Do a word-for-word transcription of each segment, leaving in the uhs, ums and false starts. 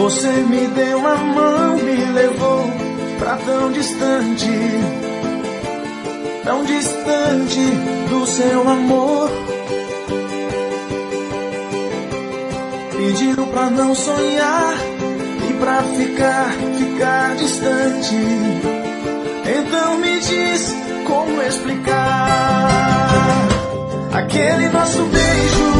Você me deu a mão, me levou pra tão distante, tão distante do seu amor. Pediu pra não sonhar e pra ficar, ficar distante. Então me diz como explicar aquele nosso beijo,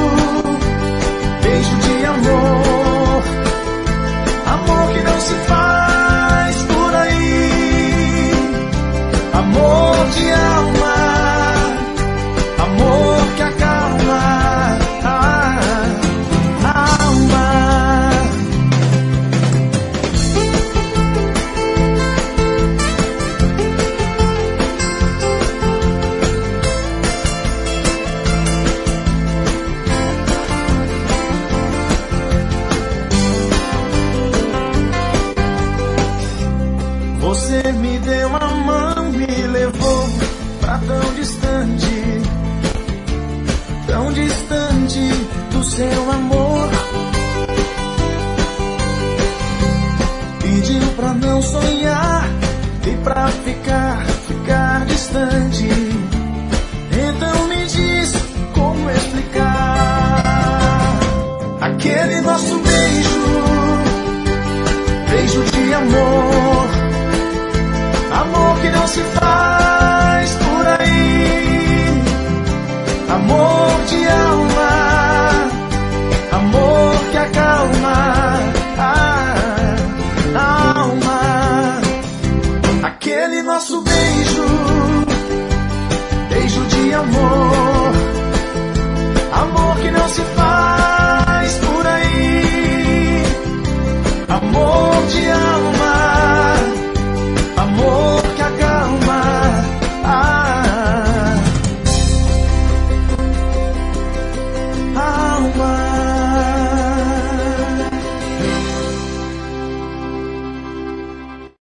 beijo de amor, amor que não se faz por aí, amor de alma, amor que acalma a alma. Você me deu a mão, me levou pra tão distante, tão distante do seu amor. Pediu pra não sonhar e pra ficar, ficar distante. Então me diz como explicar aquele nosso beijo, beijo de amor, amor que não se faz por aí, amor de alma, amor que acalma a alma. Aquele nosso beijo, beijo de amor,